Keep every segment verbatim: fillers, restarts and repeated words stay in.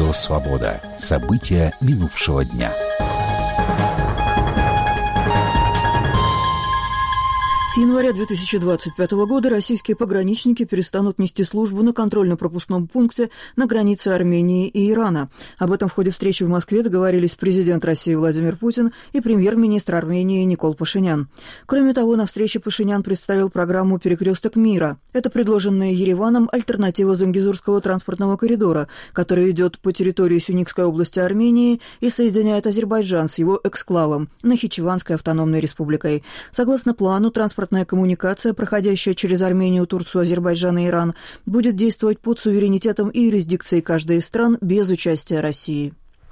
Радио «Свобода». События минувшего дня. С января две тысячи двадцать пятого года российские пограничники перестанут нести службу на контрольно-пропускном пункте на границе Армении и Ирана. Об этом в ходе встречи в Москве договорились президент России Владимир Путин и премьер-министр Армении Никол Пашинян. Кроме того, на встрече Пашинян представил программу «Перекресток мира». Это предложенная Ереваном альтернатива Зангезурского транспортного коридора, который идет по территории Сюникской области Армении и соединяет Азербайджан с его эксклавом Нахичеванской автономной республикой. Согласно плану, транспорт Транспортная коммуникация, проходящая через Армению, Турцию, Азербайджан и Иран, будет действовать под суверенитетом и юрисдикцией каждой из стран без участия России.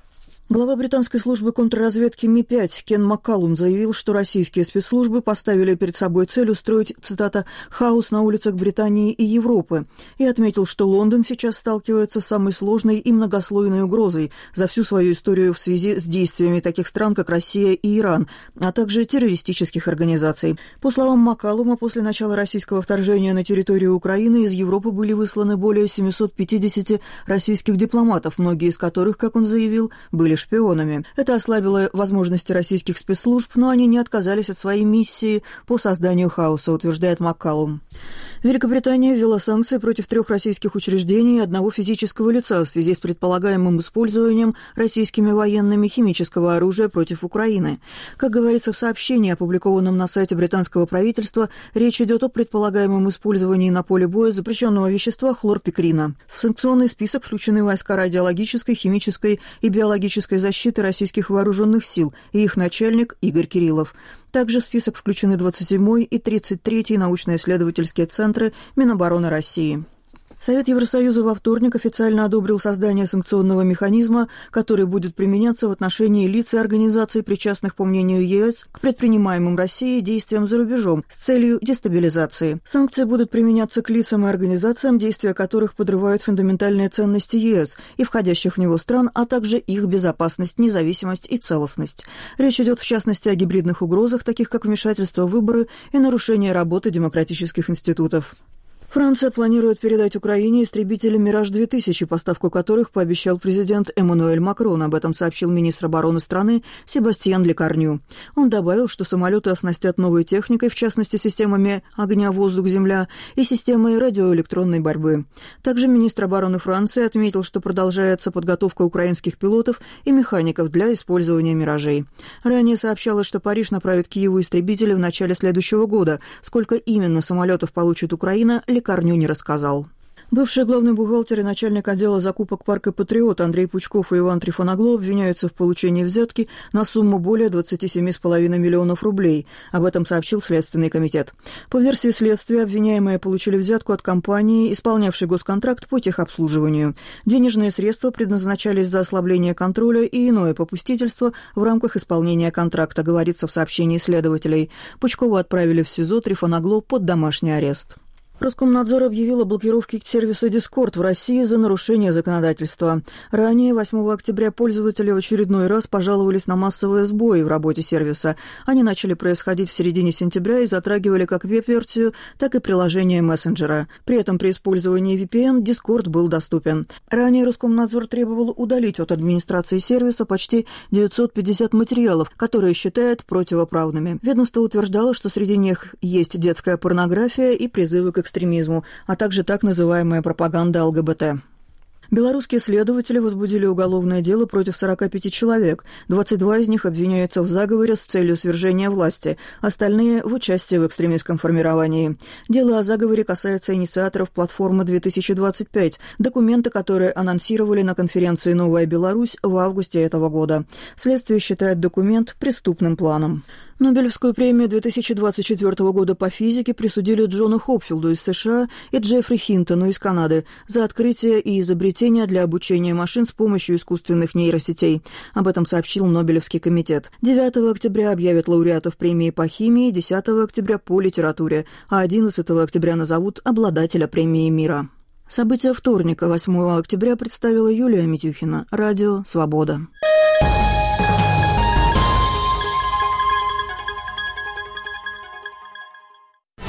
Глава британской службы контрразведки Ми пять Кен Маккалум заявил, что российские спецслужбы поставили перед собой цель устроить, цитата, «хаос на улицах Британии и Европы», и отметил, что Лондон сейчас сталкивается с самой сложной и многослойной угрозой за всю свою историю в связи с действиями таких стран, как Россия и Иран, а также террористических организаций. По словам Маккалума, после начала российского вторжения на территорию Украины из Европы были высланы более семьсот пятьдесят российских дипломатов, многие из которых, как он заявил, были шпионами. Это ослабило возможности российских спецслужб, но они не отказались от своей миссии по созданию хаоса, утверждает Маккалум. Великобритания ввела санкции против трех российских учреждений и одного физического лица в связи с предполагаемым использованием российскими военными химического оружия против Украины. Как говорится в сообщении, опубликованном на сайте британского правительства, речь идет о предполагаемом использовании на поле боя запрещенного вещества хлорпикрина. В санкционный список включены войска радиологической, химической и биологической защиты российских вооруженных сил и их начальник Игорь Кириллов. Также в список включены двадцать седьмой и тридцать третий научно-исследовательские центры Минобороны России. Совет Евросоюза во вторник официально одобрил создание санкционного механизма, который будет применяться в отношении лиц и организаций, причастных, по мнению ЕС, к предпринимаемым Россией действиям за рубежом с целью дестабилизации. Санкции будут применяться к лицам и организациям, действия которых подрывают фундаментальные ценности ЕС и входящих в него стран, а также их безопасность, независимость и целостность. Речь идет, в частности, о гибридных угрозах, таких как вмешательство в выборы и нарушение работы демократических институтов. Франция планирует передать Украине истребители «Мираж-две тысячи», поставку которых пообещал президент Эммануэль Макрон. Об этом сообщил министр обороны страны Себастьян Лекарню. Он добавил, что самолеты оснастят новой техникой, в частности, системами огня, воздух, земля и системой радиоэлектронной борьбы. Также министр обороны Франции отметил, что продолжается подготовка украинских пилотов и механиков для использования «Миражей». Ранее сообщалось, что Париж направит Киеву истребители в начале следующего года. Сколько именно самолетов получит Украина, Лекарню не рассказал. Бывший главный бухгалтер и начальник отдела закупок парка «Патриот» Андрей Пучков и Иван Трифоногло обвиняются в получении взятки на сумму более двадцать семь целых пять десятых миллионов рублей. Об этом сообщил Следственный комитет. По версии следствия, обвиняемые получили взятку от компании, исполнявшей госконтракт по техобслуживанию. Денежные средства предназначались за ослабление контроля и иное попустительство в рамках исполнения контракта, говорится в сообщении следователей. Пучкова отправили в СИЗО, Трифоногло под домашний арест. Роскомнадзор объявил о блокировке сервиса Discord в России за нарушение законодательства. Ранее, восьмого октября, пользователи в очередной раз пожаловались на массовые сбои в работе сервиса. Они начали происходить в середине сентября и затрагивали как веб-версию, так и приложение мессенджера. При этом при использовании ви пи эн Discord был доступен. Ранее Роскомнадзор требовал удалить от администрации сервиса почти девятьсот пятьдесят материалов, которые считает противоправными. Ведомство утверждало, что среди них есть детская порнография и призывы к экстремизму, а также так называемая пропаганда ЛГБТ. Белорусские следователи возбудили уголовное дело против сорока пяти человек. двадцать два из них обвиняются в заговоре с целью свержения власти, остальные – в участии в экстремистском формировании. Дело о заговоре касается инициаторов платформы две тысячи двадцать пять, документы, которые анонсировали на конференции «Новая Беларусь» в августе этого года. Следствие считает документ преступным планом. Нобелевскую премию две тысячи двадцать четвёртого года по физике присудили Джону Хопфилду из США и Джеффри Хинтону из Канады за открытие и изобретение для обучения машин с помощью искусственных нейросетей. Об этом сообщил Нобелевский комитет. девятого октября объявят лауреатов премии по химии, десятого октября по литературе, а одиннадцатого октября назовут обладателя премии мира. События вторника, восьмого октября, представила Юлия Митюхина. Радио «Свобода».